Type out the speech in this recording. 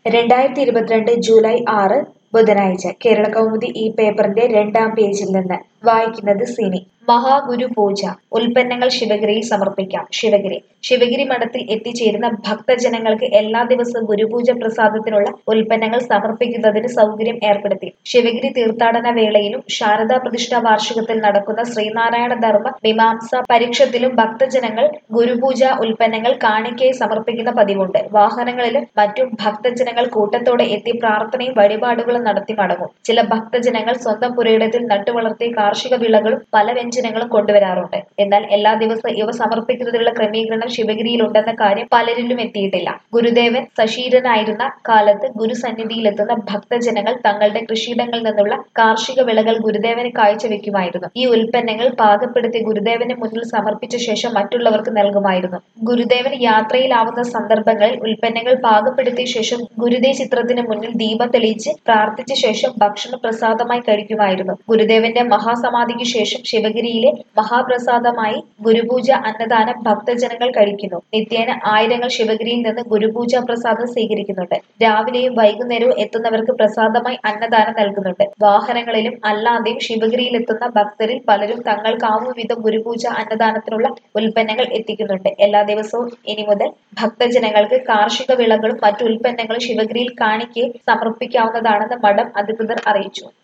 2022 July 6 ബുധനാഴ്ച കേരളകൗമുദി ഈ പേപ്പറിന്റെ 2-ാം പേജിൽ നിന്ന് വായിക്കുന്നത് സിനി. മഹാഗുരുപൂജ ഉൽപ്പന്നങ്ങൾ ശിവഗിരിയിൽ സമർപ്പിക്കാം. ശിവഗിരി മഠത്തിൽ എത്തിച്ചേരുന്ന ഭക്തജനങ്ങൾക്ക് എല്ലാ ദിവസവും ഗുരുപൂജ പ്രസാദത്തിനുള്ള ഉൽപ്പന്നങ്ങൾ സമർപ്പിക്കുന്നതിന് സൗകര്യം ഏർപ്പെടുത്തി. ശിവഗിരി തീർത്ഥാടന വേളയിലും ശാരദാ പ്രതിഷ്ഠാ വാർഷികത്തിൽ നടക്കുന്ന ശ്രീനാരായണ ധർമ്മ മീമാംസ പരീക്ഷത്തിലും ഭക്തജനങ്ങൾ ഗുരുപൂജ ഉൽപ്പന്നങ്ങൾ കാണിക്കയായി സമർപ്പിക്കുന്ന പതിവുണ്ട്. വാഹനങ്ങളിലും മറ്റും ഭക്തജനങ്ങൾ കൂട്ടത്തോടെ എത്തി പ്രാർത്ഥനയും വഴിപാടുകളും നടത്തി മടങ്ങും. ചില ഭക്തജനങ്ങൾ സ്വന്തം പുരയിടത്തിൽ നട്ടുവളർത്തിയ കാർഷിക വിളകളും പല വ്യഞ്ജനങ്ങളും കൊണ്ടുവരാറുണ്ട്. എന്നാൽ എല്ലാ ദിവസവും ഇവ സമർപ്പിക്കുന്നതിനുള്ള ക്രമീകരണം ശിവഗിരിയിലുണ്ടെന്ന കാര്യം പലരിലും എത്തിയിട്ടില്ല. ഗുരുദേവൻ സശരീരനായിരുന്ന കാലത്ത് ഗുരുസന്നിധിയിലെത്തുന്ന ഭക്തജനങ്ങൾ തങ്ങളുടെ കൃഷിയിടങ്ങളിൽ നിന്നുള്ള കാർഷിക വിളകൾ ഗുരുദേവന് കാഴ്ചവെക്കുമായിരുന്നു. ഈ ഉൽപ്പന്നങ്ങൾ പാകപ്പെടുത്തി ഗുരുദേവന് മുന്നിൽ സമർപ്പിച്ച ശേഷം മറ്റുള്ളവർക്ക് നൽകുമായിരുന്നു. ഗുരുദേവൻ യാത്രയിലാവുന്ന സന്ദർഭങ്ങളിൽ ഉൽപ്പന്നങ്ങൾ പാകപ്പെടുത്തിയ ശേഷം ഗുരുദേവ ചിത്രത്തിന് മുന്നിൽ ദീപം തെളിയിച്ച് പ്രാർത്ഥിച്ച ശേഷം ഭക്ഷണം പ്രസാദമായി കഴിക്കുമായിരുന്നു. ഗുരുദേവന്റെ മഹാസമാധിക്ക് ശേഷം ശിവഗിരിയിലെ മഹാപ്രസാദമായി ഗുരുപൂജ അന്നദാനം ഭക്തജനങ്ങൾ കഴിക്കുന്നു. നിത്യേന ആയിരങ്ങൾ ശിവഗിരിയിൽ നിന്ന് ഗുരുപൂജ പ്രസാദം സ്വീകരിക്കുന്നുണ്ട്. രാവിലെയും വൈകുന്നേരവും എത്തുന്നവർക്ക് പ്രസാദമായി അന്നദാനം നൽകുന്നുണ്ട്. വാഹനങ്ങളിലും അല്ലാതെയും ശിവഗിരിയിലെത്തുന്ന ഭക്തരിൽ പലരും തങ്ങൾക്കാവുന്ന വിധം ഗുരുപൂജ അന്നദാനത്തിനുള്ള ഉൽപ്പന്നങ്ങൾ എത്തിക്കുന്നുണ്ട്. എല്ലാ ദിവസവും ഇനി മുതൽ ഭക്തജനങ്ങൾക്ക് കാർഷിക വിളകളും മറ്റു ഉൽപ്പന്നങ്ങളും ശിവഗിരിയിൽ കാണിക്കയായി സമർപ്പിക്കാവുന്നതാണെന്ന് മഠം അധികൃതർ അറിയിച്ചു.